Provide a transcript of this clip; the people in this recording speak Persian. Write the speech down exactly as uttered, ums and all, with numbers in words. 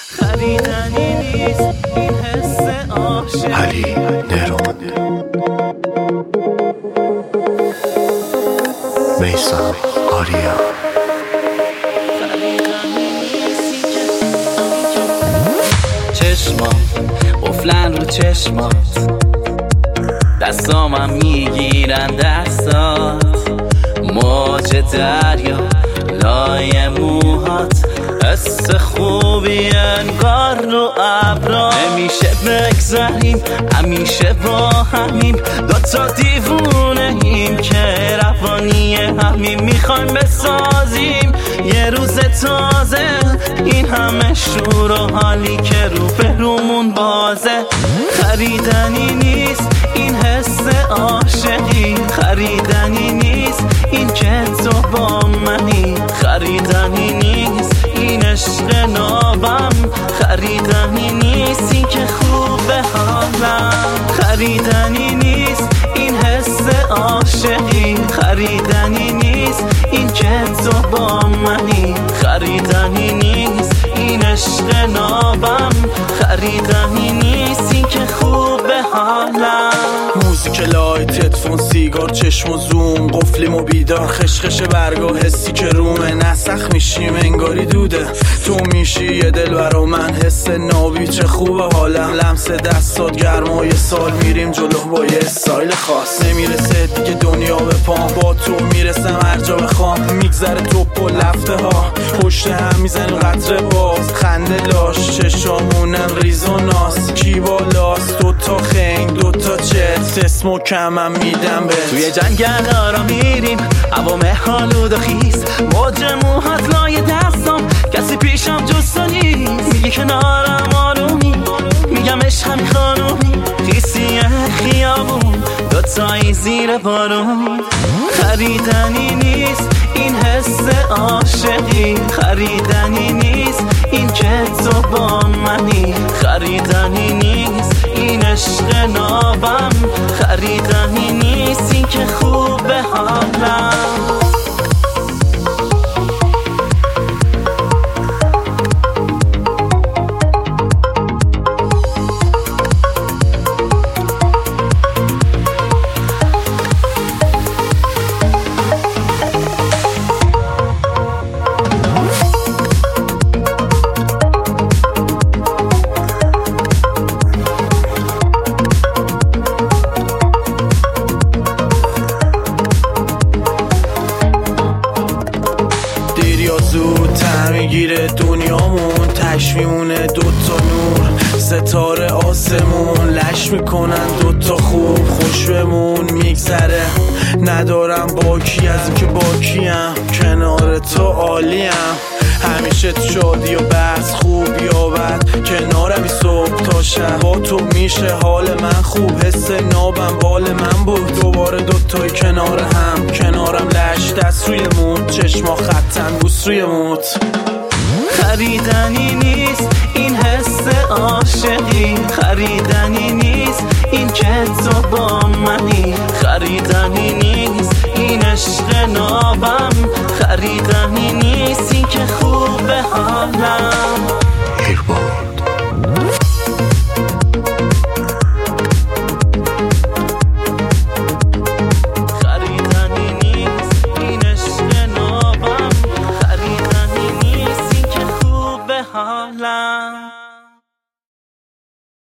خریدنی نیست این حس عاشقی. علی نرون، میثم آریا. چشمات قفلن رو چشمات، دستامم میگیرن دستات، موج دریا لای موهات، حس خوبی انگار رو ابرا. نمیشه بگذریم همیشه با همیم، دوتا دیوونه ایم که روانی همیم. میخوایم بسازیم یه روز تازه، این همه شور و حالی که رو به رومون بازه. خریدنی نیست این حس عاشقی، خریدنی نیست این که تو با منی، خریدنی نیست این عشق نابم، خریدنی نیست این که خوبه حالم. خریدنی نیست این حس عاشقی، خریدنی نیست این که تو با منی، خریدنی نیست این عشق نابم، خریدنی نیست این که خوبه حالم. موزیک لایت، هدفون، سیگار، چشم و زوم، قفلیم و بیدار، خشخش برگا، حسی که رومه، نسخ میشیم انگاری دوده. تو میشی یه دل برا من، حس نابی چه خوبه حالم. لمس دستات گرمای سال، میریم جلو با یه استایل خاص. نمیرسه دیگه دنیا به پام، با تو میرسم هر جا بخوام. میگذره توپ و لفته ها، پشت هم میزنیم قطره باز، خنده لاش، چشامونم ریز و ناس. کی بالاست دوتا خنگ دوتا چت، اسم و کمم میدم به. توی جنگل آرا میریم هوا مهالود و خیز، موج موهات لای دستم، کسی پیشم جز تو نیست. میگی کنارم آرومی، میگم عشقم خانومی، خیسیه خیابون دوتایی زیر بارون. خریدنی نیست این حس عاشقی، خریدنی نیست این که تو با منی، خریدنی نیست این عشق نابم، خریدنی نیست این که خوبه حالم. زودتر میگیره دنیامون، تش میمونه دوتا نور، ستاره آسمون، لش میکنن دوتا خوب، خوش بمون میگذره. ندارم باکی از این که باکیم، کنار تو عالیم، همیشه تو شادی و بحث، خوب یا بد کنارمی صبح تا شب. با تو میشه حال من خوب، حس نابم بال من بود. دوباره دوتای کنار هم، کنارم لش دست روی موت، چشما خطن بوس روی موت. خریدنی نیست این حس عاشقی، خریدنی نیست این که تو با منی، خریدنی نیست این عشق نابم، خریدنی نیست این که خوبه حالم. ایربورد خریدنی نیست این عشق نابم، خریدنی نیست این که خوبه حالم.